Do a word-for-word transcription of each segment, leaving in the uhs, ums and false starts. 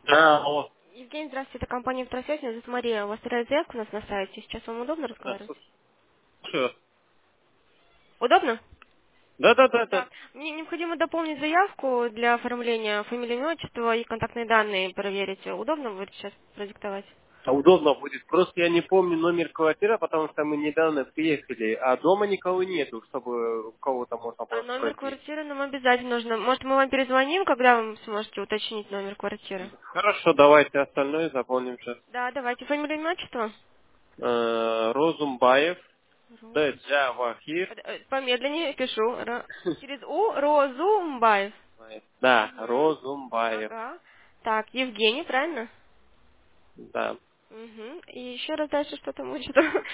А, о, Евгений, здравствуйте, это компания «Второсвязь», меня зовут Мария. У вас вторая заявка у нас на сайте. Сейчас вам удобно да, разговаривать? слушаю. Удобно? Да, да, да, Да. да. Мне необходимо дополнить заявку для оформления фамилии, имя, отчества и контактные данные проверить. Удобно будет сейчас продиктовать? А удобно будет. Просто я не помню номер квартиры, потому что мы недавно приехали, а дома никого нету, чтобы у кого-то можно А было номер спросить. квартиры нам обязательно нужно. Может, мы вам перезвоним, когда вы сможете уточнить номер квартиры? Хорошо, давайте остальное заполним сейчас. Да, давайте. Фамилия, имя, отчество? Э, Розумбаев, Ру- да, Джавахир. э, э, Помедленнее пишу. Ро- Через У Розумбаев. Да, Угу. Розумбаев. Ага. Так, Евгений, правильно? Да. Угу. И еще раз дальше что там учат.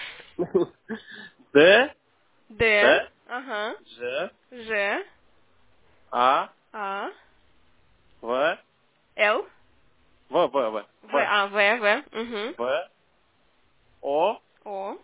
Д, Д. Д, Ага. Ж, Ж. А, А. В, Л. В, В, В, В. В, А. В. В. Угу. В, О, О.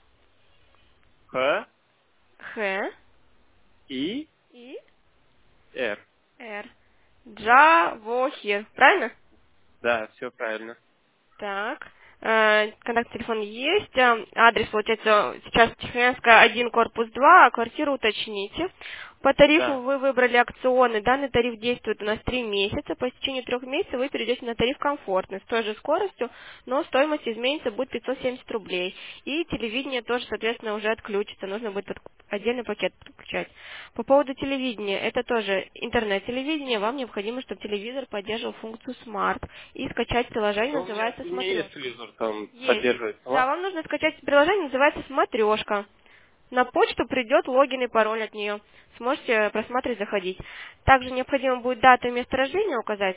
Х, Х. И, И. Р. Р. Джавохир. Правильно? Да, все правильно. Так. Э, Контакт телефона есть. Э, Адрес, получается, сейчас Тихоянская один, корпус два, а квартиру уточните. По тарифу Да. вы выбрали акционный. Данный тариф действует у нас три месяца. По истечению трех месяцев вы перейдете на тариф комфортный с той же скоростью, но стоимость изменится, будет пятьсот семьдесят рублей. И телевидение тоже, соответственно, уже отключится. Нужно будет под- отдельный пакет подключать. По поводу телевидения, это тоже интернет-телевидение. Вам необходимо, чтобы телевизор поддерживал функцию Smart. И скачать приложение, Ну, у меня, называется у меня есть «Смотрешка». телевизор, там Есть. поддерживает. Да, А? вам нужно скачать приложение, называется «Смотрешка». На почту придет логин и пароль от нее. Сможете просматривать, заходить. Также необходимо будет дату и место рождения указать.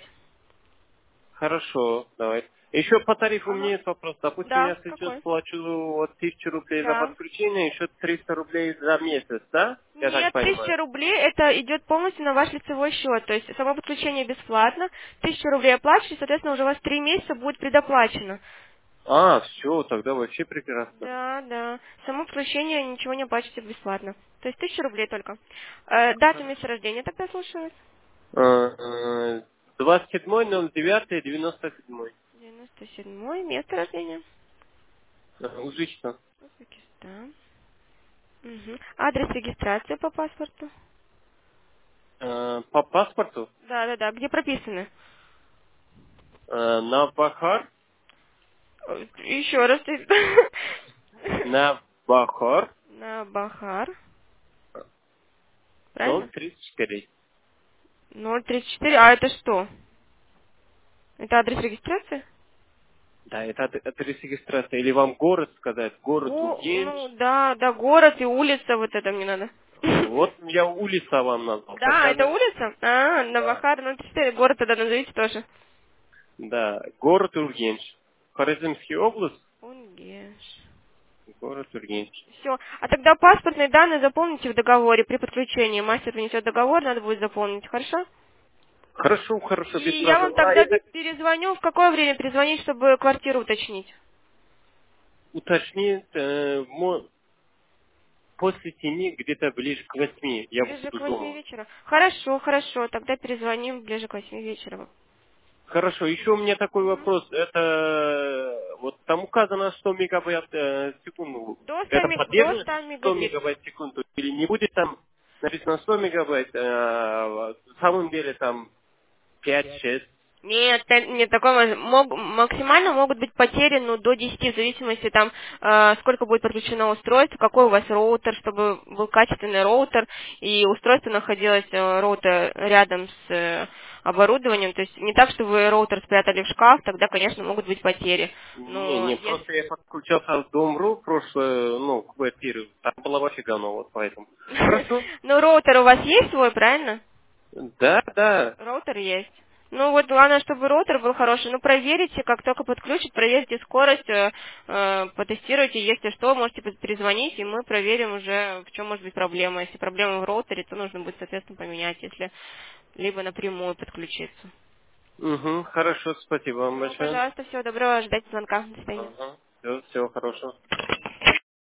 Хорошо, давай. Еще по тарифу у меня Ага. есть вопрос. Допустим, Да, я сейчас какой? плачу вот тысячу рублей за Да. подключение, еще триста рублей за месяц, да? Я так Нет, понимаю. тысяча рублей это идет полностью на ваш лицевой счет. То есть само подключение бесплатно. Тысяча рублей оплачиваете, соответственно, уже у вас три месяца будет предоплачено. А, все, тогда вообще прекрасно. Да, да. Само подключение ничего не оплачиваете бесплатно. То есть тысяча рублей только. Э, дата места рождения тогда слушаю. Э, э, двадцать седьмое ноль девятое девяносто седьмое. девяносто седьмое, место рождения. Э, Узбекистан. Узбекистан. Мгм. Адрес регистрации по паспорту. Э, По паспорту Да, да, да. Где прописаны? э, на Бахар, Э, Еще раз. на Бахар На Бахар. ноль Правильно? тридцать четыре. ноль тридцать четыре. А это что? Это адрес регистрации? Да, это ад- адрес регистрации. Или вам город сказать? Город Го, Угенч. ну да, да, город и улица, вот это мне надо. Вот я улица вам назвал. Да, Хотя это бы... улица? А, на Да. Бахар ноль тридцать четыре. Город тогда назовите тоже. Да, город Ургенч. Хорезмская область, Унгеш. город Ургенч. Все. А тогда паспортные данные заполните в договоре при подключении. Мастер принесет договор, надо будет заполнить, хорошо? Хорошо, хорошо, без И я вам проблем. А, тогда это перезвоню. В какое время перезвонить, чтобы квартиру уточнить? уточни, э, мо- после семи, где-то ближе к восьми, я Ближе буду к восьми дома. вечера. Хорошо, хорошо. Тогда перезвоним ближе к восьми вечера. Хорошо, еще у меня такой Мгм. вопрос. Это э, вот там указано сто мегабайт э, в секунду. До ста, Это мег- до поддерживает ста сто мегабит. мегабайт в секунду? Или не будет там написано сто мегабайт, а в самом деле там пять-шесть? Нет, т- нет, такого мог- максимально могут быть потери, ну, до десяти, в зависимости там, э, сколько будет подключено устройство, какой у вас роутер, чтобы был качественный роутер, и устройство находилось, э, роутер рядом с э, оборудованием, то есть не так, что вы роутер спрятали в шкаф, тогда, конечно, могут быть потери. Не, Но не, если... просто я подключался в Дом.ру прошлое, ну, в квартиру. Там было вообще говно, вот поэтому. Хорошо? Ну, роутер у вас есть свой, правильно? Да, да. Роутер есть. Ну вот главное, чтобы роутер был хороший. Ну проверите, как только подключит, проверьте скорость, э, э, потестируйте, если что, можете п- перезвонить, и мы проверим уже, в чем может быть проблема. Если проблема в роутере, то нужно будет, соответственно, поменять, если либо напрямую подключиться. Угу, хорошо, спасибо вам Все, большое. пожалуйста, всего доброго, ждать звонка. До свидания. Ага. Все, всего хорошего.